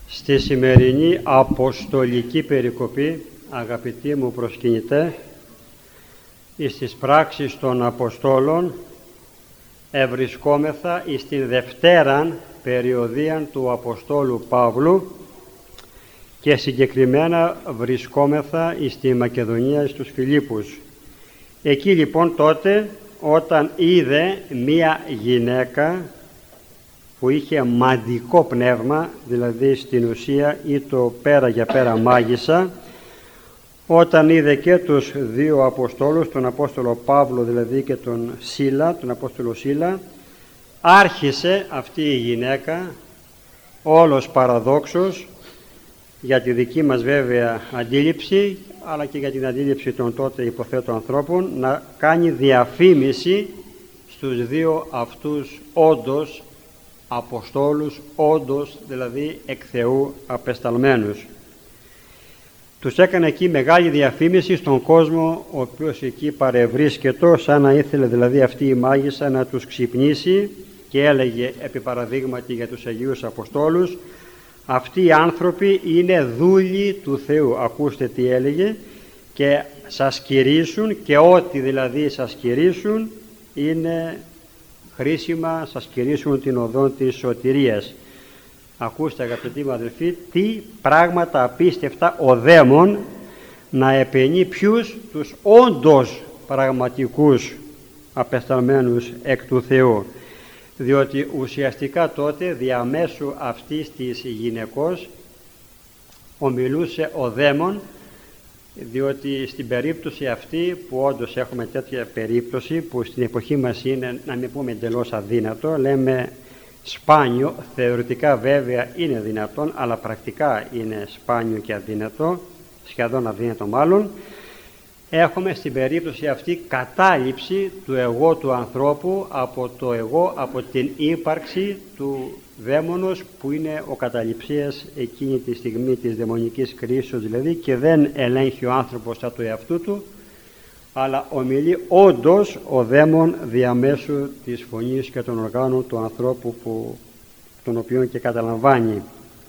Στη σημερινή αποστολική περικοπή, αγαπητοί μου προσκυνητέ, εις τις πράξεις των Αποστόλων ευρισκόμεθα εις την δευτέραν περιοδίαν του Αποστόλου Παύλου και συγκεκριμένα βρισκόμεθα εις τη Μακεδονία, εις τους Φιλίππους. Εκεί λοιπόν τότε όταν είδε μία γυναίκα που είχε μαντικό πνεύμα, δηλαδή στην ουσία ή το πέρα για πέρα μάγισσα, όταν είδε και τους δύο Αποστόλους, τον Απόστολο Παύλο δηλαδή και τον Απόστολο Σίλα, άρχισε αυτή η γυναίκα όλος παραδόξος, για τη δική μας βέβαια αντίληψη αλλά και για την αντίληψη των τότε υποθέτω ανθρώπων, να κάνει διαφήμιση στους δύο αυτούς όντως Αποστόλους, όντως δηλαδή εκ Θεού απεσταλμένους. Τους έκανε εκεί μεγάλη διαφήμιση στον κόσμο ο οποίος εκεί παρευρίσκετο, σαν να ήθελε δηλαδή αυτή η μάγισσα να τους ξυπνήσει, και έλεγε επί παραδείγματι για τους Αγίους Αποστόλους: αυτοί οι άνθρωποι είναι δούλοι του Θεού. Ακούστε τι έλεγε: και σας κηρύσουν, και ό,τι δηλαδή σας κηρύσουν είναι χρήσιμα, σας κηρύσουν την οδό της σωτηρίας. Ακούστε αγαπητοί μου αδελφοί, τι πράγματα απίστευτα ο δαίμον να επαινεί ποιους? Τους όντως πραγματικούς απεσταλμένους εκ του Θεού. Διότι ουσιαστικά τότε διαμέσου αυτής της γυναικός ομιλούσε ο δαίμον, διότι στην περίπτωση αυτή που όντως έχουμε τέτοια περίπτωση που στην εποχή μας είναι, να μην πούμε εντελώς αδύνατο, λέμε σπάνιο, θεωρητικά βέβαια είναι δυνατόν, αλλά πρακτικά είναι σπάνιο και αδύνατο, σχεδόν αδύνατο μάλλον, έχουμε στην περίπτωση αυτή κατάληψη του εγώ του ανθρώπου από το εγώ, από την ύπαρξη του δαίμονος που είναι ο καταληψίας εκείνη τη στιγμή της δαιμονικής κρίσεως δηλαδή, και δεν ελέγχει ο άνθρωπος από το εαυτού του, αλλά ομιλεί όντως ο δαίμον διαμέσου της φωνής και των οργάνων του ανθρώπου τον οποίο και καταλαμβάνει.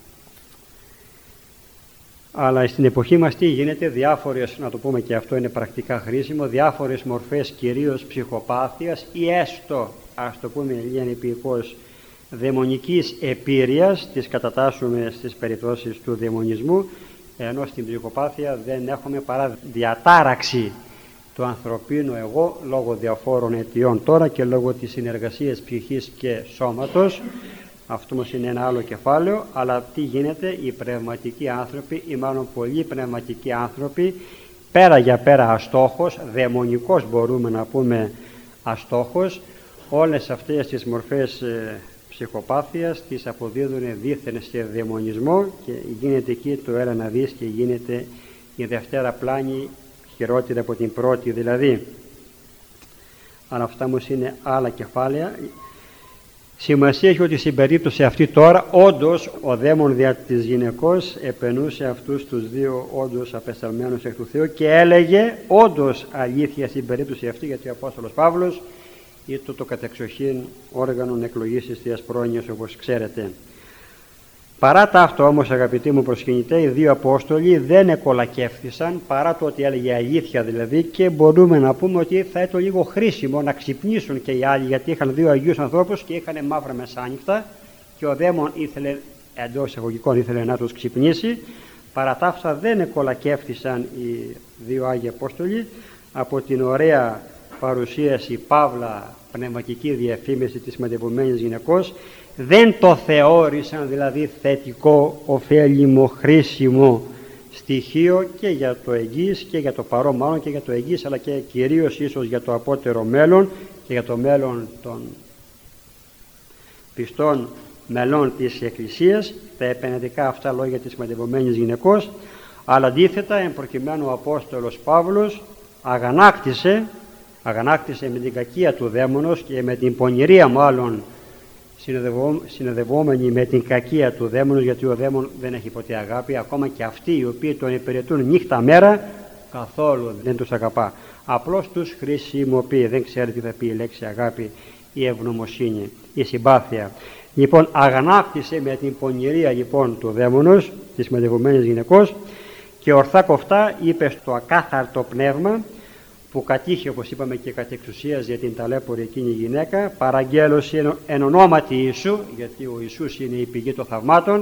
Αλλά στην εποχή μας τι γίνεται? Διάφορες, να το πούμε και αυτό είναι πρακτικά χρήσιμο, διάφορες μορφές κυρίως ψυχοπάθειας ή έστω, ας το πούμε λιανιπιικώς, δαιμονικής επίρρειας, τις κατατάσσουμε στις περιπτώσεις του δαιμονισμού, ενώ στην ψυχοπάθεια δεν έχουμε παρά διατάραξη του ανθρωπίνου εγώ λόγω διαφόρων αιτιών τώρα και λόγω της συνεργασίας ψυχής και σώματος. Αυτό όμως είναι ένα άλλο κεφάλαιο. Αλλά τι γίνεται? Οι πνευματικοί άνθρωποι, ή μάλλον πολλοί πνευματικοί άνθρωποι, πέρα για πέρα αστόχος, δαιμονικός μπορούμε να πούμε αστόχος, όλες αυτές τις μορφές ψυχοπάθειας τις αποδίδουν δίθεν σε δαιμονισμό και γίνεται εκεί το έλα να δεις και γίνεται η δευτέρα πλάνη χειρότερη από την πρώτη δηλαδή. Αλλά αυτά όμως είναι άλλα κεφάλαια. Σημασία έχει ότι στην περίπτωση αυτή τώρα όντως ο δαίμον δια της γυναικός επενούσε αυτούς τους δύο όντως απεσταλμένους εκ του Θεού και έλεγε όντως αλήθεια στην περίπτωση αυτή, γιατί ο Απόστολος Παύλος ήταν το κατεξοχήν όργανο εκλογής της Θείας Πρόνοιας, όπως ξέρετε. Παρά τα αυτό όμως, αγαπητοί μου προσκυνητέ, οι δύο Απόστολοι δεν εκολακεύθησαν, παρά το ότι έλεγε αλήθεια δηλαδή, και μπορούμε να πούμε ότι θα ήταν λίγο χρήσιμο να ξυπνήσουν και οι άλλοι, γιατί είχαν δύο Αγίους ανθρώπους και είχαν μαύρα μεσάνυχτα και ο δαίμον ήθελε, εντός εισαγωγικών, ήθελε να τους ξυπνήσει. Παρά τα αυτά δεν εκολακεύθησαν οι δύο Άγιοι Απόστολοι από την ωραία παρουσίαση, παύλα πνευματική διαφήμιση της μαντευομένης γυναικός. Δεν το θεώρησαν δηλαδή θετικό, ωφέλιμο, χρήσιμο στοιχείο και για το εγγύς και για το παρόν μάλλον και για το εγγύς, αλλά και κυρίως ίσως για το απότερο μέλλον και για το μέλλον των πιστών μελών της Εκκλησίας, τα επενετικά αυτά λόγια της μαντευομένης γυναικός. Αλλά αντίθετα, εν προκειμένου ο Απόστολος Παύλος αγανάκτησε με την κακία του δαίμονος και με την πονηρία μάλλον συνοδευόμενοι με την κακία του δαίμονος, γιατί ο δαίμον δεν έχει ποτέ αγάπη, ακόμα και αυτοί οι οποίοι τον υπηρετούν νύχτα μέρα καθόλου δεν τους αγαπά, απλώς τους χρησιμοποιεί. Δεν ξέρει τι θα πει η λέξη αγάπη, η ευγνωμοσύνη, η συμπάθεια. Λοιπόν, αγανάκτησε με την πονηρία λοιπόν του δαίμονος, της μετεβωμένης γυναικός, και ορθά κοφτά είπε στο ακάθαρτο πνεύμα που κατήχε, όπως είπαμε, και κατ' εξουσίας για την ταλέπορη εκείνη γυναίκα, παραγγέλωση εν ονόματι Ιησού, γιατί ο Ιησούς είναι η πηγή των θαυμάτων,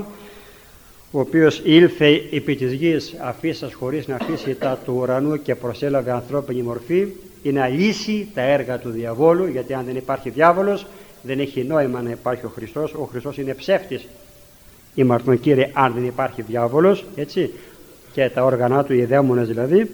ο οποίος ήλθε επί της γης αφήσας χωρίς να αφήσει τα του ουρανού και προσέλαβε ανθρώπινη μορφή, είναι να λύσει τα έργα του διαβόλου, γιατί αν δεν υπάρχει διάβολος δεν έχει νόημα να υπάρχει ο Χριστός. Ο Χριστός είναι ψεύτης, ήμαρτον Κύριε, αν δεν υπάρχει διάβολος, έτσι, και τα όργανα του, οι δαίμονες δηλαδή.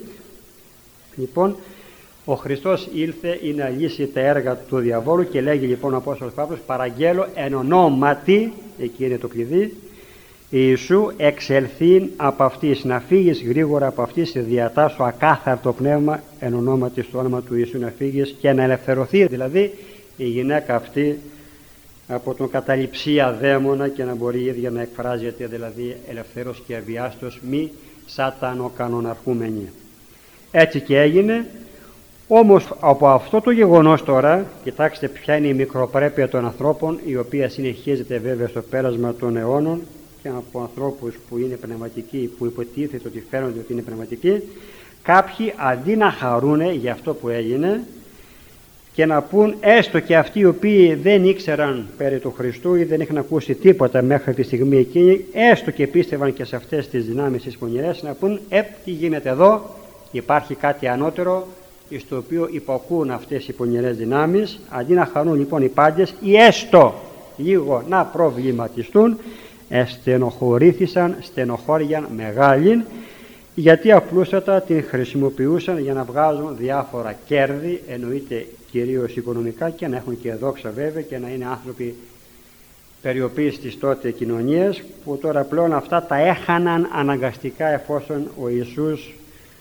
Λοιπόν, ο Χριστός ήλθε ή να λύσει τα έργα του διαβόλου, και λέγει λοιπόν ο Απόστολος Παύλος, παραγγέλω εν ονόματι, εκεί είναι το κλειδί, Ιησού, εξελθήν από αυτής, να φύγεις γρήγορα από αυτής, διατάσσω ακάθαρτο πνεύμα εν ονόματι, στο όνομα του Ιησού να φύγεις, και να ελευθερωθεί δηλαδή η γυναίκα αυτή από τον καταληψία δαίμονα, και να μπορεί η ίδια να εκφράζεται δηλαδή ελευθέρως και αβιάστος, μη σατανοκανοναρχούμενη. Έτσι και έγινε. Όμως από αυτό το γεγονός τώρα, κοιτάξτε ποια είναι η μικροπρέπεια των ανθρώπων, η οποία συνεχίζεται βέβαια στο πέρασμα των αιώνων, και από ανθρώπους που είναι πνευματικοί, που υποτίθεται ότι φαίνονται ότι είναι πνευματικοί, κάποιοι αντί να χαρούνε για αυτό που έγινε και να πούν, έστω και αυτοί οι οποίοι δεν ήξεραν περί του Χριστού ή δεν είχαν ακούσει τίποτα μέχρι τη στιγμή εκείνη, έστω και πίστευαν και σε αυτές τις δυνάμεις τις πονηρές, να πούν, τι γίνεται εδώ, υπάρχει κάτι ανώτερο στο οποίο υποκούν αυτές οι πονηρές δυνάμεις. Αντί να χαρούν λοιπόν οι πάντες ή έστω λίγο να προβληματιστούν, στενοχωρήθησαν στενοχώρια μεγάλη, γιατί απλούστατα την χρησιμοποιούσαν για να βγάζουν διάφορα κέρδη, εννοείται κυρίως οικονομικά, και να έχουν και δόξα βέβαια, και να είναι άνθρωποι περιοποίησης της τότε κοινωνίας, που τώρα πλέον αυτά τα έχαναν αναγκαστικά, εφόσον ο Ιησούς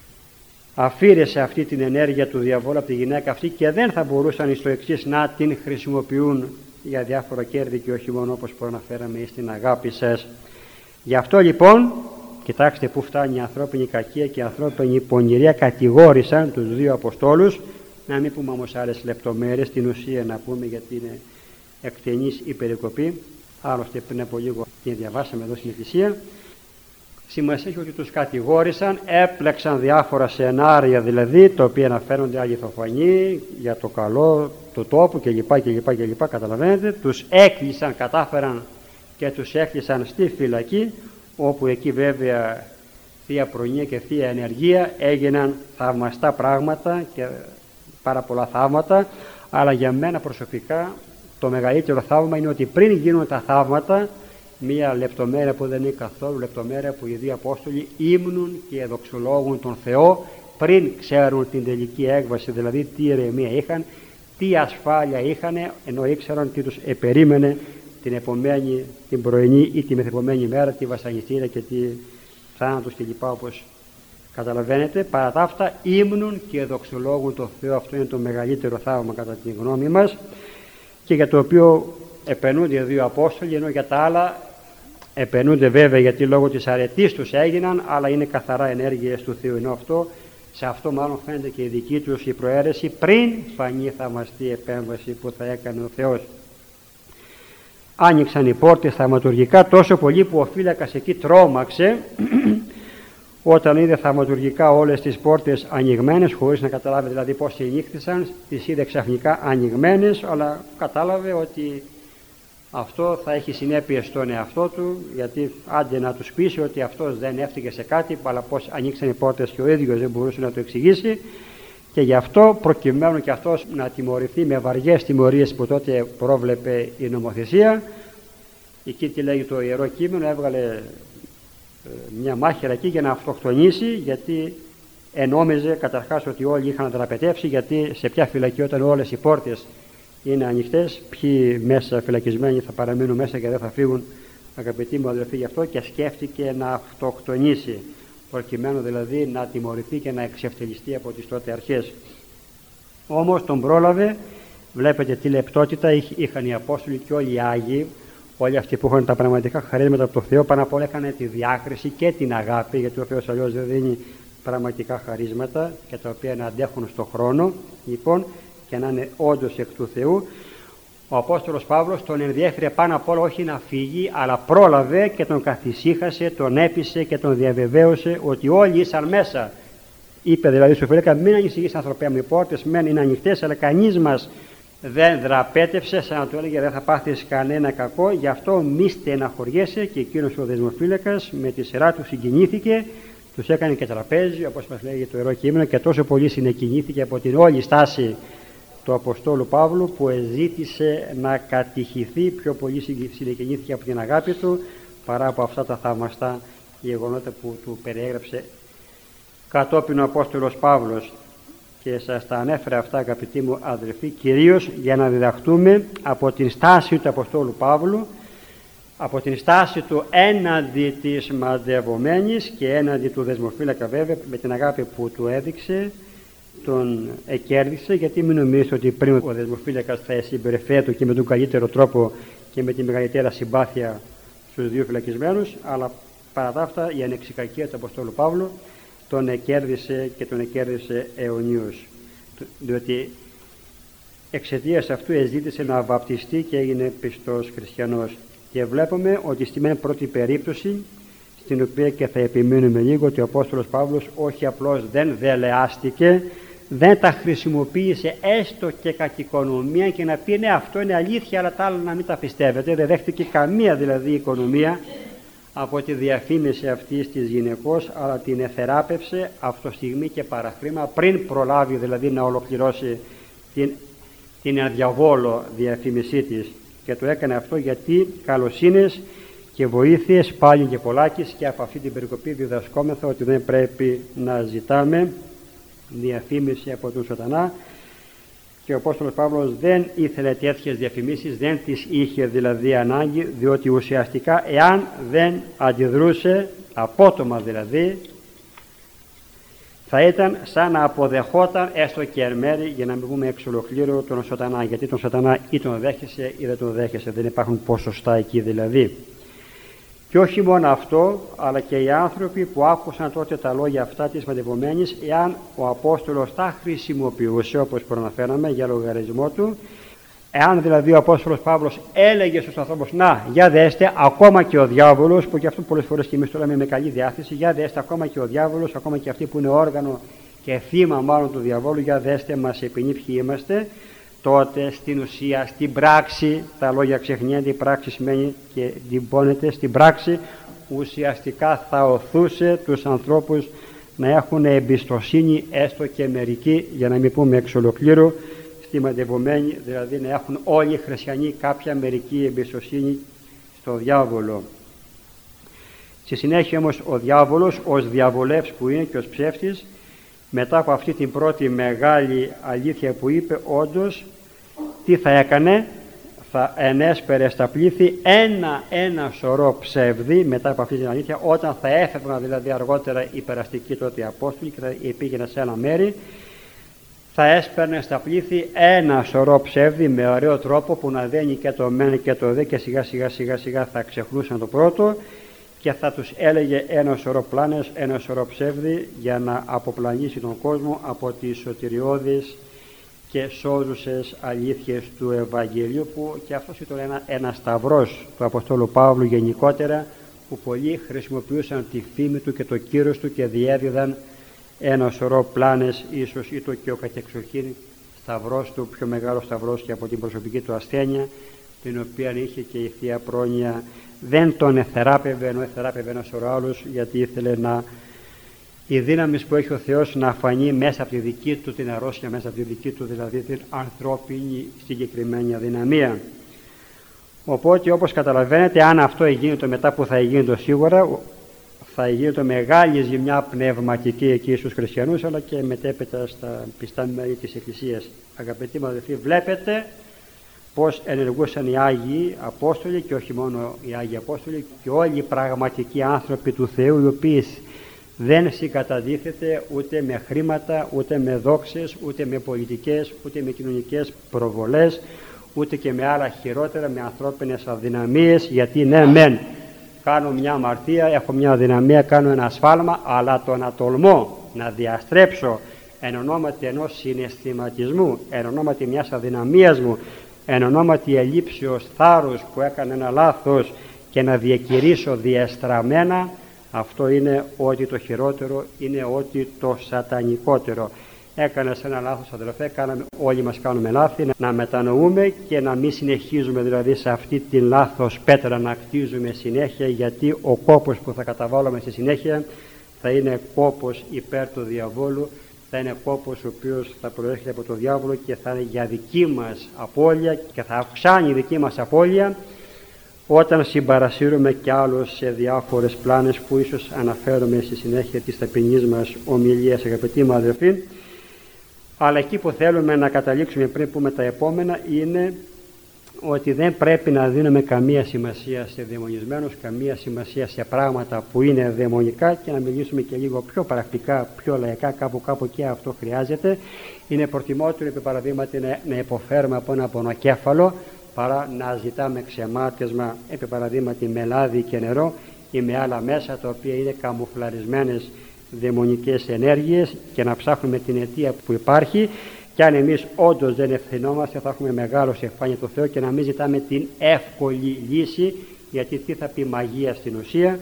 αφήρεσε αυτή την ενέργεια του διαβόλου από τη γυναίκα αυτή, και δεν θα μπορούσαν στο εξής να την χρησιμοποιούν για διάφορα κέρδη, και όχι μόνο όπως προαναφέραμε στην αγάπη σας. Γι' αυτό λοιπόν, κοιτάξτε που φτάνει η ανθρώπινη κακία και η ανθρώπινη πονηρία, κατηγόρησαν τους δύο Αποστόλους, να μην πούμε όμως άλλες λεπτομέρειες, την ουσία να πούμε, γιατί είναι εκτενής η περικοπή, άλλωστε πριν από λίγο την διαβάσαμε εδώ στην Εκκλησία. Σημασία έχει ότι τους κατηγόρησαν, έπλεξαν διάφορα σενάρια δηλαδή, τα οποία αναφέρονται αληθοφανή για το καλό του τόπου κλπ. Καταλαβαίνετε, τους έκλεισαν, κατάφεραν και τους έκλεισαν στη φυλακή, όπου εκεί βέβαια θεία προνοία και θεία ενεργεία, έγιναν θαυμαστά πράγματα και πάρα πολλά θαύματα. Αλλά για μένα προσωπικά το μεγαλύτερο θαύμα είναι ότι πριν γίνουν τα θαύματα, μία λεπτομέρεια που δεν είναι καθόλου λεπτομέρεια, που οι δύο Απόστολοι ύμνουν και δοξολόγουν τον Θεό πριν ξέρουν την τελική έκβαση, δηλαδή τι ηρεμία είχαν, τι ασφάλεια είχαν, ενώ ήξεραν τι τους επερίμενε την επομένη, την πρωινή ή τη μεθεπόμενη μέρα, τη βασανιστήρια και τη θάνατος κλπ. Όπως καταλαβαίνετε, παρά τα αυτά ύμνουν και δοξολόγουν τον Θεό. Αυτό είναι το μεγαλύτερο θαύμα κατά τη γνώμη μας, και για το οποίο επενούνται οι δύο Απόστολοι, ενώ για τα άλλα επενούνται βέβαια γιατί λόγω της αρετής τους έγιναν, αλλά είναι καθαρά ενέργειες του Θεού. Ενώ αυτό, σε αυτό μάλλον φαίνεται και η δική τους η προαίρεση πριν φανεί θαυμαστή επέμβαση που θα έκανε ο Θεός. Άνοιξαν οι πόρτες θαυματουργικά τόσο πολύ που ο φύλακας εκεί τρόμαξε όταν είδε θαυματουργικά όλες τις πόρτες ανοιγμένες, χωρίς να καταλάβει δηλαδή πώς συνήχθησαν, τις είδε ξαφνικά ανοιγμένες, αλλά κατάλαβε ότι αυτό θα έχει συνέπειες στον εαυτό του, γιατί άντε να τους πείσει ότι αυτός δεν έφτυγε σε κάτι, αλλά πώς ανοίξαν οι πόρτες και ο ίδιος δεν μπορούσε να το εξηγήσει, και γι' αυτό, προκειμένου και αυτός να τιμωρηθεί με βαριές τιμωρίες που τότε πρόβλεπε η νομοθεσία, εκεί τι λέγει το Ιερό Κείμενο, έβγαλε μια μάχαιρα εκεί για να αυτοκτονήσει, γιατί ενόμιζε καταρχάς ότι όλοι είχαν δραπετεύσει, γιατί σε ποια φυλακή όταν όλες οι πόρτες είναι ανοιχτές, ποιοι μέσα φυλακισμένοι θα παραμείνουν μέσα και δεν θα φύγουν, αγαπητοί μου αδελφοί, γι' αυτό και σκέφτηκε να αυτοκτονήσει, προκειμένου δηλαδή να τιμωρηθεί και να εξευτελιστεί από τις τότε αρχές. Όμως τον πρόλαβε, βλέπετε τι λεπτότητα είχαν οι Απόστολοι και όλοι οι Άγιοι, όλοι αυτοί που είχαν τα πραγματικά χαρίσματα από το Θεό, πάνω απ' όλα είχαν τη διάκριση και την αγάπη, γιατί ο Θεός αλλιώς δεν δίνει πραγματικά χαρίσματα και τα οποία να αντέχουν στον χρόνο, λοιπόν, και να είναι όντως εκ του Θεού. ο Απόστολος Παύλος τον ενδιέφερε πάνω απ' όλα όχι να φύγει, αλλά πρόλαβε και τον καθησύχασε, τον έπεισε και τον διαβεβαίωσε ότι όλοι ήσαν μέσα. Είπε δηλαδή στους φύλακα: μην ανησυχείς, ανθρωπέ μου, οι πόρτες μεν είναι ανοιχτές, αλλά κανείς μας δεν δραπέτευσε, σαν να του έλεγε: δεν θα πάθεις κανένα κακό, γι' αυτό μη στεναχωριέσαι. Και εκείνος ο δεσμοφύλακας με τη σειρά του συγκινήθηκε, τους έκανε και τραπέζι, όπως μας λέγει το Ιερό Κείμενο, και τόσο πολύ συνεκινήθηκε από την όλη στάση του Αποστόλου Παύλου, που ζήτησε να κατηχηθεί, πιο πολύ συνεκινήθηκε από την αγάπη του παρά από αυτά τα θαυμαστά γεγονότα που του περιέγραψε κατόπιν ο Απόστολος Παύλος. Και σας τα ανέφερα αυτά, αγαπητοί μου αδελφοί, κυρίως για να διδαχτούμε από την στάση του Αποστόλου Παύλου, από την στάση του έναντι της μαντευομένης και έναντι του δεσμοφύλακα, βέβαια, με την αγάπη που του έδειξε, τον εκέρδισε. Γιατί μην νομίζετε ότι πριν ο δεσμοφύλακας θα συμπεριφέρεται και με τον καλύτερο τρόπο και με τη μεγαλύτερα συμπάθεια στους δύο φυλακισμένους, αλλά παρά τα αυτά η ανεξικακία του Αποστόλου Παύλου τον εκέρδισε και τον εκέρδισε αιωνίως, διότι εξαιτίας αυτού εζήτησε να βαπτιστεί και έγινε πιστός χριστιανός. Και βλέπουμε ότι στην πρώτη περίπτωση, στην οποία και θα επιμείνουμε λίγο, ότι ο Απόστολος Παύλος όχι απλώς δεν δελεάστηκε, δεν τα χρησιμοποίησε έστω και κατ' οικονομία και να πει ναι, αυτό είναι αλήθεια, αλλά τα άλλα να μην τα πιστεύετε. Δεν δέχτηκε καμία δηλαδή οικονομία από τη διαφήμιση αυτής της γυναικός, αλλά την εθεράπευσε αυτοστιγμή και παραχρήμα, πριν προλάβει δηλαδή να ολοκληρώσει την αδιαβόλο διαφήμισή της. Και το έκανε αυτό γιατί καλοσύνες και βοήθειες πάλι και πολλάκις, και από αυτή την περικοπή διδασκόμεθα ότι δεν πρέπει να ζητάμε διαφήμιση από τον σατανά. Και ο Απόστολος Παύλος δεν ήθελε τέτοιες διαφημίσεις, δεν τις είχε δηλαδή ανάγκη, διότι ουσιαστικά εάν δεν αντιδρούσε απότομα δηλαδή, θα ήταν σαν να αποδεχόταν έστω και εν μέρη, για να μην πούμε εξ ολοκλήρου, τον σατανά. Γιατί τον σατανά ή τον δέχεσαι ή δεν τον δέχεσαι, δεν υπάρχουν ποσοστά εκεί δηλαδή. Και όχι μόνο αυτό, αλλά και οι άνθρωποι που άκουσαν τότε τα λόγια αυτά της μαντευομένης, εάν ο Απόστολος τα χρησιμοποιούσε όπως προαναφέραμε για λογαριασμό του, εάν δηλαδή ο Απόστολος Παύλος έλεγε στους ανθρώπους: να, για δέστε, ακόμα και ο διάβολος, που και αυτό πολλές φορές και εμείς το λέμε με καλή διάθεση, για δέστε, ακόμα και ο διάβολος, ακόμα και αυτοί που είναι όργανο και θύμα μάλλον του διαβόλου, για δέστε, μας επινεί ποιοι είμαστε. Τότε στην ουσία, στην πράξη, τα λόγια ξεχνιέται, η πράξη σημαίνει και διμπώνεται, στην πράξη ουσιαστικά θα οθούσε τους ανθρώπους να έχουν εμπιστοσύνη, έστω και μερικοί, για να μην πούμε εξ ολοκλήρου, στη μαντευομένη, δηλαδή να έχουν όλοι οι χριστιανοί κάποια μερική εμπιστοσύνη στο διάβολο. Στη συνέχεια όμως ο διάβολος, ως διαβολεύς που είναι και ως ψεύτης, μετά από αυτή την πρώτη μεγάλη αλήθεια που είπε, όντως τι θα έκανε? Θα ενέσπερε στα πλήθη ένα σωρό ψεύδι μετά από αυτή την αλήθεια, όταν θα έφευγαν δηλαδή αργότερα οι περαστικοί τότε οι Απόστολοι και θα πήγαινε σε ένα μέρη, θα έσπερνε στα πλήθη ένα σωρό ψεύδι με ωραίο τρόπο που να δένει και το μεν και το δε, και σιγά σιγά θα ξεχνούσαν το πρώτο και θα τους έλεγε ένα σωρό πλάνες, ένα σωρό ψεύδι, για να αποπλανήσει τον κόσμο από τις σωτηριώδεις και σώζουσες αλήθειες του Ευαγγελίου, που και αυτός ήταν ένα σταυρός του Αποστόλου Παύλου γενικότερα, που πολλοί χρησιμοποιούσαν τη φήμη του και το κύρος του και διέδιδαν ένα σωρό πλάνες, ίσως ή το και ο κατεξοχήν σταυρός του, πιο μεγάλο σταυρός και από την προσωπική του ασθένεια, την οποία είχε και η Θεία Πρόνοια. Δεν τον εθεράπευε, ενώ εθεράπευε ένα σωρό άλλους, γιατί ήθελε η δύναμη που έχει ο Θεός να φανεί μέσα από τη δική του την αρρώστια, μέσα από τη δική του δηλαδή την ανθρώπινη συγκεκριμένη αδυναμία. Οπότε, όπως καταλαβαίνετε, αν αυτό γίνεται μετά που θα γίνεται σίγουρα, θα γίνεται μεγάλη ζημιά πνευματική εκεί στους χριστιανούς, αλλά και μετέπειτα στα πιστά μέλη της Εκκλησίας. Αγαπητοί μου αδελφοί, βλέπετε πώς ενεργούσαν οι Άγιοι Απόστολοι, και όχι μόνο οι Άγιοι Απόστολοι, και όλοι οι πραγματικοί άνθρωποι του Θεού, οι οποίοι δεν συγκαταδίθεται ούτε με χρήματα, ούτε με δόξες, ούτε με πολιτικές, ούτε με κοινωνικές προβολές, ούτε και με άλλα χειρότερα, με ανθρώπινες αδυναμίες. Γιατί ναι μεν κάνω μια αμαρτία, έχω μια αδυναμία, κάνω ένα ασφάλμα, αλλά το να τολμώ να διαστρέψω εν ονόματι ενός συναισθηματισμού, εν ονόματι μιας αδυναμίας μου, εν ονόματι ελήψεως θάρρους που έκανε ένα λάθος και να διακηρύσω διεστραμμένα, αυτό είναι ότι το χειρότερο, είναι ότι το σατανικότερο. Έκανες ένα λάθος, αδελφέ, όλοι μας κάνουμε λάθη, να μετανοούμε και να μην συνεχίζουμε δηλαδή σε αυτή την λάθος πέτρα να κτίζουμε συνέχεια, γιατί ο κόπος που θα καταβάλουμε στη συνέχεια θα είναι κόπος υπέρ του διαβόλου, θα είναι κόπος ο οποίος θα προέρχεται από το διάβολο και θα είναι για δική μας απώλεια και θα αυξάνει η δική μας απώλεια όταν συμπαρασύρουμε κι άλλους σε διάφορες πλάνες που ίσως αναφέρουμε στη συνέχεια της ταπεινής μας ομιλίας, αγαπητοί μου αδελφοί. Αλλά εκεί που θέλουμε να καταλήξουμε πριν πούμε τα επόμενα είναι ότι δεν πρέπει να δίνουμε καμία σημασία σε δαιμονισμένους, καμία σημασία σε πράγματα που είναι δαιμονικά, και να μιλήσουμε και λίγο πιο πρακτικά, πιο λαϊκά, κάπου και αυτό χρειάζεται. Είναι προτιμότερο, επί παραδείγματι, να υποφέρουμε από ένα πονοκέφαλο παρά να ζητάμε ξεμάτισμα, επί παραδείγματι, με λάδι και νερό ή με άλλα μέσα τα οποία είναι καμουφλαρισμένες δαιμονικές ενέργειες, και να ψάχνουμε την αιτία που υπάρχει. Και αν εμείς όντως δεν ευθυνόμαστε, θα έχουμε μεγάλο σε εμφάνεια του Θεού, και να μην ζητάμε την εύκολη λύση, γιατί τι θα πει μαγεία στην ουσία,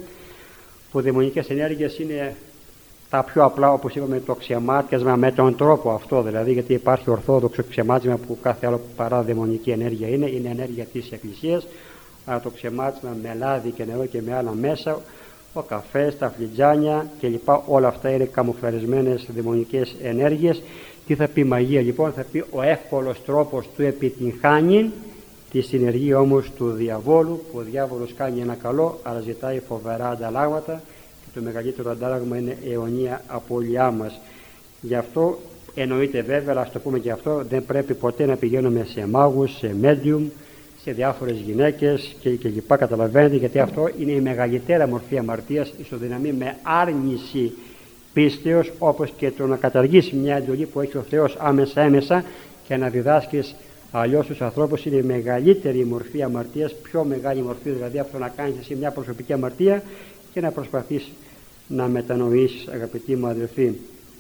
που δαιμονικές ενέργειες είναι τα πιο απλά, όπως είπαμε, το ξεμάτιασμα με τον τρόπο αυτό, δηλαδή, γιατί υπάρχει ορθόδοξο ξεμάτισμα που κάθε άλλο παρά δαιμονική ενέργεια είναι ενέργεια της Εκκλησίας, αλλά το ξεμάτισμα με λάδι και νερό και με άλλα μέσα, ο καφές, τα φλιτζάνια κλπ. Όλα αυτά είναι καμουφλαρισμένες δαιμονικές ενέργειες. Τι θα πει μαγεία λοιπόν? Θα πει ο εύκολος τρόπος του επιτυγχάνει τη συνεργία όμως του διαβόλου, που ο διάβολος κάνει ένα καλό αλλά ζητάει φοβερά ανταλλάγματα, και το μεγαλύτερο αντάλλαγμα είναι αιωνία απώλειά μας. Γι' αυτό εννοείται βέβαια, αλλά ας το πούμε και αυτό, δεν πρέπει ποτέ να πηγαίνουμε σε μάγους, σε medium, σε διάφορες γυναίκες και λοιπά, καταλαβαίνετε, γιατί αυτό είναι η μεγαλύτερη μορφή αμαρτίας, ισοδυναμεί με άρνηση πίστεως, όπως και το να καταργήσει μια εντολή που έχει ο Θεός άμεσα και να διδάσκεις αλλιώς τους ανθρώπους, είναι η μεγαλύτερη μορφή αμαρτίας, πιο μεγάλη μορφή δηλαδή από το να κάνεις εσύ μια προσωπική αμαρτία και να προσπαθείς να μετανοήσεις, αγαπητοί μου αδελφοί.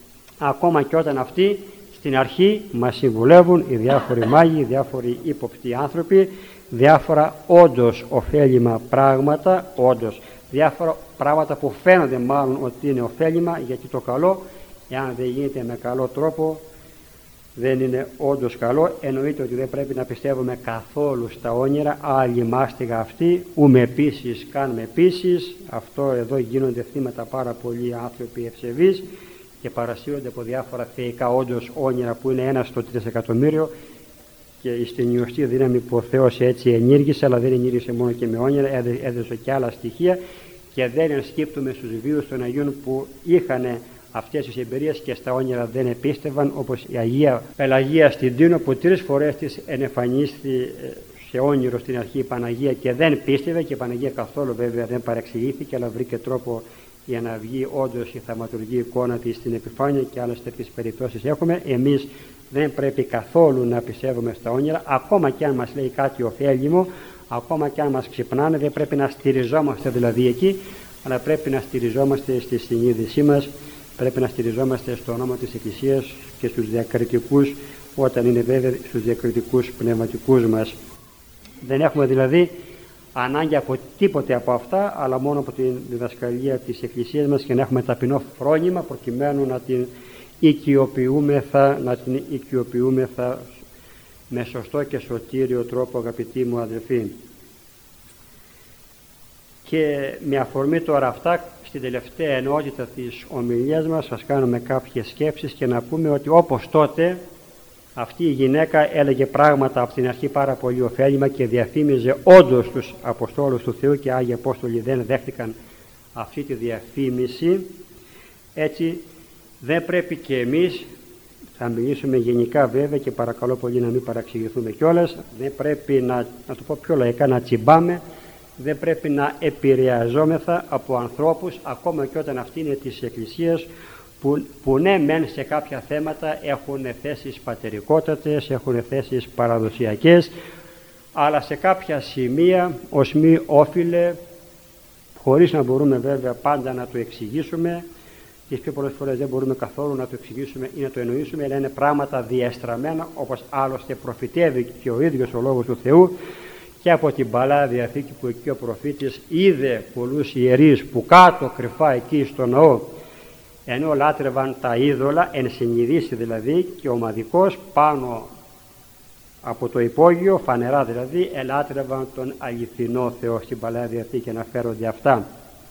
Ακόμα και όταν αυτοί στην αρχή μας συμβουλεύουν οι διάφοροι μάγοι, οι διάφοροι ύποπτοι άνθρωποι, διάφορα όντως ωφέλιμα πράγματα, διάφορα πράγματα που φαίνονται μάλλον ότι είναι ωφέλιμα, γιατί το καλό, εάν δεν γίνεται με καλό τρόπο, δεν είναι όντως καλό. Εννοείται ότι δεν πρέπει να πιστεύουμε καθόλου στα όνειρα, άλλη μάστιγα αυτή, ούμε επίσης, κάνουμε επίσης. Αυτό εδώ γίνονται θύματα πάρα πολλοί άνθρωποι ευσεβείς και παρασύρονται από διάφορα θεϊκά όντως όνειρα που είναι 1 στο 3 εκατομμύριο, και στην ιωστή δύναμη που ο Θεός έτσι ενήργησε, αλλά δεν ενήργησε μόνο και με όνειρα, έδωσε και άλλα στοιχεία, και δεν ενσκύπτουμε στους βίους των Αγίων που είχαν αυτές τις εμπειρίες και στα όνειρα δεν επίστευαν, όπως η Αγία Πελαγία στην Τίνο, που 3 φορές της ενεφανίστη σε όνειρο στην αρχή η Παναγία και δεν πίστευε, και η Παναγία καθόλου βέβαια δεν παρεξηγήθηκε, αλλά βρήκε τρόπο για να βγει όντως η θαυματουργή εικόνα της στην επιφάνεια, και άλλες τέτοιες περιπτώσεις έχουμε. Εμείς δεν πρέπει καθόλου να πιστεύουμε στα όνειρα, ακόμα και αν μας λέει κάτι ωφέλιμο, ακόμα και αν μας ξυπνάνε, δεν πρέπει να στηριζόμαστε δηλαδή εκεί, αλλά πρέπει να στηριζόμαστε στη συνείδησή μας, πρέπει να στηριζόμαστε στο όνομα της Εκκλησίας και στους διακριτικούς, όταν είναι βέβαια στους διακριτικούς πνευματικούς μας. Δεν έχουμε δηλαδή ανάγκη από τίποτε από αυτά, αλλά μόνο από την διδασκαλία της Εκκλησίας μας, και να έχουμε ταπεινό φρόνημα προκειμένου να την οικειοποιούμεθα με σωστό και σωτήριο τρόπο, αγαπητοί μου αδελφοί. Και με αφορμή τώρα αυτά, στην τελευταία ενότητα της ομιλίας μας σας κάνουμε κάποιες σκέψεις και να πούμε ότι όπως τότε αυτή η γυναίκα έλεγε πράγματα από την αρχή πάρα πολύ ωφέλιμα και διαφήμιζε όντως τους Αποστόλους του Θεού, και Άγιοι Απόστολοι δεν δέχτηκαν αυτή τη διαφήμιση. Έτσι δεν πρέπει και εμείς, θα μιλήσουμε γενικά βέβαια και παρακαλώ πολύ να μην παραξηγηθούμε κιόλας, δεν πρέπει να το πω πιο λαϊκά, να τσιμπάμε, δεν πρέπει να επηρεαζόμεθα από ανθρώπους, ακόμα και όταν αυτοί είναι της Εκκλησίας, που ναι μεν σε κάποια θέματα έχουν θέσεις πατερικότατες, έχουν θέσεις παραδοσιακές, αλλά σε κάποια σημεία ως μη όφιλε, χωρίς να μπορούμε βέβαια πάντα να το εξηγήσουμε, τις πιο πολλές φορές δεν μπορούμε καθόλου να το εξηγήσουμε ή να το εννοήσουμε, αλλά είναι πράγματα διεστραμμένα, όπως άλλωστε προφητεύει και ο ίδιος ο Λόγος του Θεού και από την Παλαιά Διαθήκη, που εκεί ο προφήτης είδε πολλούς ιερείς που κάτω κρυφά εκεί στο ναό, ενώ λάτρευαν τα είδωλα, εν συνειδήσει δηλαδή και ομαδικώς, πάνω από το υπόγειο, φανερά δηλαδή, ελάτρευαν τον αληθινό Θεό. Στην Παλαιά Διαθήκη αναφέρονται αυτά.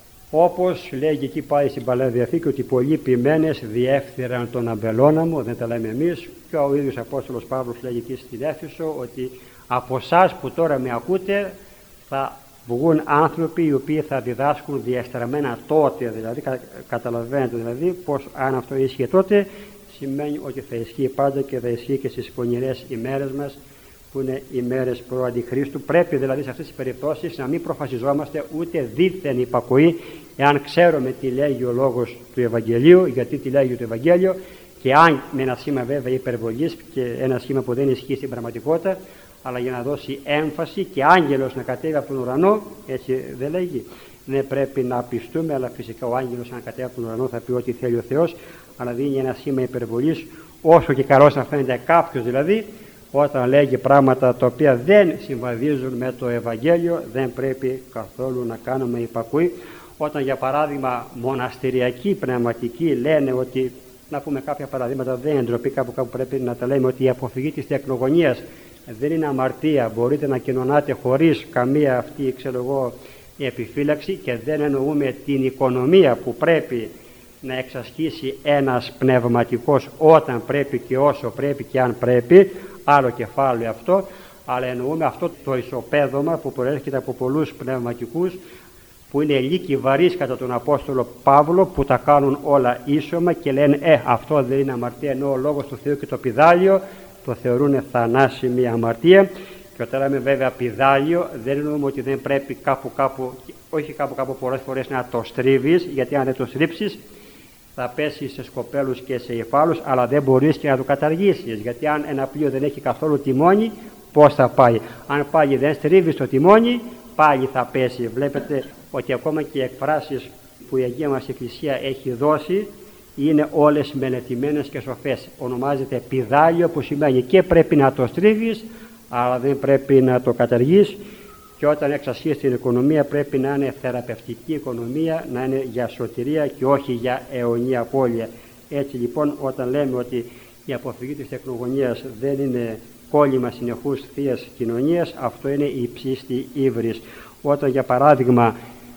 Όπως λέγει εκεί πάλι στην Παλαιά Διαθήκη, ότι πολλοί ποιμένες διέφθυραν τον αμπελώναμο, δεν τα λέμε εμείς, και ο ίδιος Απόστολος Παύλος λέγει εκεί στην Έφεσο ότι από εσάς που τώρα με ακούτε θα βγουν άνθρωποι οι οποίοι θα διδάσκουν διαστραμμένα τότε, δηλαδή καταλαβαίνετε δηλαδή πως αν αυτό ίσχυε τότε, σημαίνει ότι θα ισχύει πάντα και θα ισχύει και στις πονηρές ημέρες μας, που είναι οι μέρες προ Αντιχρίστου. Πρέπει δηλαδή σε αυτές τις περιπτώσεις να μην προφασιζόμαστε ούτε δίθεν υπακοή, εάν ξέρουμε τι λέγει ο λόγος του Ευαγγελίου, γιατί τι λέγει το Ευαγγέλιο, και αν με ένα σχήμα βέβαια υπερβολής και ένα σχήμα που δεν ισχύει στην πραγματικότητα, αλλά για να δώσει έμφαση και άγγελος να κατέβει από τον ουρανό, έτσι δεν λέγει. Δεν πρέπει να πιστούμε, αλλά φυσικά ο άγγελος αν κατέβει από τον ουρανό θα πει ό,τι θέλει ο Θεός, αλλά δίνει ένα σχήμα υπερβολής, όσο και καλώς να φαίνεται κάποιος δηλαδή, όταν λέγει πράγματα τα οποία δεν συμβαδίζουν με το Ευαγγέλιο, δεν πρέπει καθόλου να κάνουμε υπακούη. Όταν για παράδειγμα μοναστηριακοί πνευματικοί λένε ότι, να πούμε κάποια παραδείγματα, δεν είναι ντροπή, κάπου πρέπει να τα λέμε, ότι η αποφυγή της τεκνογωνίας δεν είναι αμαρτία, μπορείτε να κοινωνάτε χωρίς καμία αυτή, ξέρω εγώ, επιφύλαξη, και δεν εννοούμε την οικονομία που πρέπει να εξασκήσει ένας πνευματικός όταν πρέπει και όσο πρέπει και αν πρέπει, άλλο κεφάλαιο αυτό, αλλά εννοούμε αυτό το ισοπαίδωμα που προέρχεται από πολλούς πνευματικούς που είναι λύκοι βαρύς κατά τον Απόστολο Παύλο, που τα κάνουν όλα ίσωμα και λένε αυτό δεν είναι αμαρτία, ενώ ο Λόγος του Θεού και το πηδάλιο το θεωρούν θανάσιμη αμαρτία. Και όταν λέμε βέβαια πηδάλιο, δεν εννοούμε ότι δεν πρέπει κάπου, όχι κάπου πολλές φορές να το στρίβεις, γιατί αν δεν το στρίψεις θα πέσει σε σκοπέλους και σε υφάλους, αλλά δεν μπορείς και να το καταργήσεις, γιατί αν ένα πλοίο δεν έχει καθόλου τιμόνι, πώς θα πάει? Αν πάλι δεν στρίβεις το τιμόνι, πάλι θα πέσει. Βλέπετε ότι ακόμα και οι εκφράσεις που η Αγία μας Εκκλησία έχει δώσει είναι όλες μελετημένες και σοφές. Ονομάζεται πηδάλιο, που σημαίνει και πρέπει να το στρίβεις, αλλά δεν πρέπει να το καταργείς. Και όταν εξασχείς την οικονομία πρέπει να είναι θεραπευτική οικονομία, να είναι για σωτηρία και όχι για αιωνία απώλεια. Έτσι λοιπόν, όταν λέμε ότι η αποφυγή της τεκνογωνίας δεν είναι κόλλημα συνεχούς θείας κοινωνίας, αυτό είναι η ψήστη ύβρις. Όταν για παράδειγμα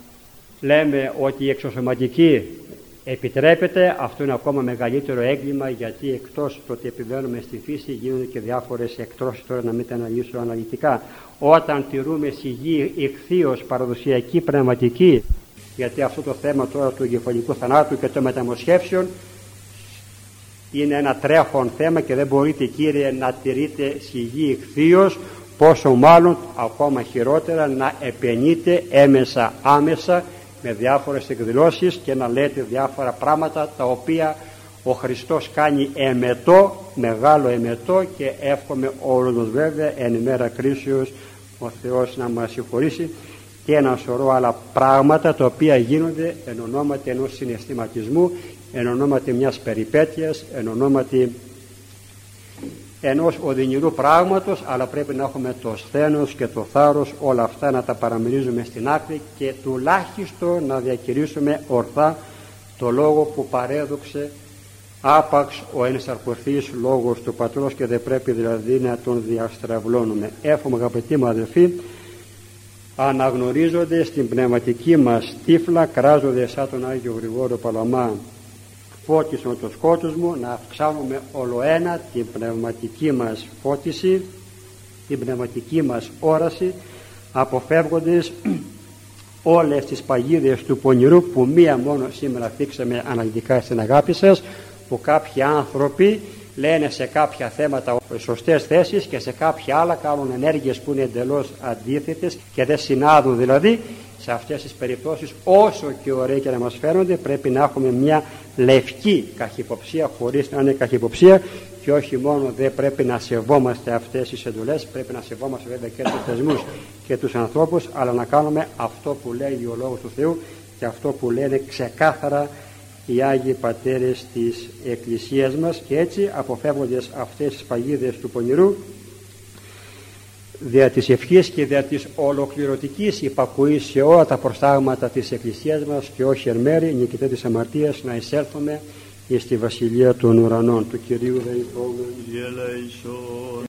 λέμε ότι η εξωσωματική επιτρέπεται, αυτό είναι ακόμα μεγαλύτερο έγκλημα, γιατί εκτός το ότι επιβαίνουμε στη φύση γίνονται και διάφορες εκτρώσεις, τώρα να μην τα αναλύσω αναλυτικά. Όταν τηρούμε σιγή ηχθείως παραδοσιακή πνευματική, γιατί αυτό το θέμα τώρα του εγκεφαλικού θανάτου και των μεταμοσχεύσεων είναι ένα τρέχον θέμα και δεν μπορείτε, Κύριε, να τηρείτε σιγή ηχθείως, πόσο μάλλον ακόμα χειρότερα να επενείτε έμεσα άμεσα με διάφορες εκδηλώσεις και να λέτε διάφορα πράγματα τα οποία ο Χριστός κάνει εμετό, μεγάλο εμετό, και εύχομαι όλους βέβαια εν ημέρα κρίσεως ο Θεός να μας συγχωρήσει, και ένα σωρό άλλα πράγματα τα οποία γίνονται εν ονόματι ενός συναισθηματισμού, εν ονόματι μιας περιπέτειας, εν ονόματι ενός οδυνηρού πράγματος, αλλά πρέπει να έχουμε το σθένος και το θάρρος όλα αυτά να τα παραμερίζουμε στην άκρη και τουλάχιστον να διακηρύσουμε ορθά το λόγο που παρέδοξε άπαξ ο ενσαρκωθής λόγος του Πατρός, και δεν πρέπει δηλαδή να τον διαστραβλώνουμε. Εύχομαι, αγαπητοί μου αδελφοί, αναγνωρίζονται στην πνευματική μας τύφλα, κράζονται σαν τον Άγιο Γρηγόριο Παλαμά, φώτισον το σκότος μου, να αυξάνουμε ολοένα την πνευματική μας φώτιση, την πνευματική μας όραση, αποφεύγοντας όλες τις παγίδες του πονηρού που μία μόνο σήμερα θίξαμε αναλυτικά στην αγάπη σας, που κάποιοι άνθρωποι λένε σε κάποια θέματα σωστές θέσεις και σε κάποια άλλα κάνουν ενέργειες που είναι εντελώς αντίθετες και δεν συνάδουν. Δηλαδή σε αυτές τις περιπτώσεις, όσο και ωραία και να μας φαίνονται, πρέπει να έχουμε μια λευκή καχυποψία, χωρίς να είναι καχυποψία, και όχι μόνο δεν πρέπει να σεβόμαστε αυτές τις εντολές, πρέπει να σεβόμαστε βέβαια και τους θεσμούς και τους ανθρώπους, αλλά να κάνουμε αυτό που λέει ο Λόγος του Θεού και αυτό που λένε ξεκάθαρα οι Άγιοι Πατέρες της Εκκλησίας μας, και έτσι αποφεύγοντας αυτές τις παγίδες του πονηρού, δια της ευχής και δια της ολοκληρωτικής υπακουής σε όλα τα προστάγματα της Εκκλησίας μας, και όχι εν μέρη νικητέ της αμαρτίας, να εισέλθουμε στη Βασιλεία των Ουρανών. Του Κυρίου δεηθόμεν.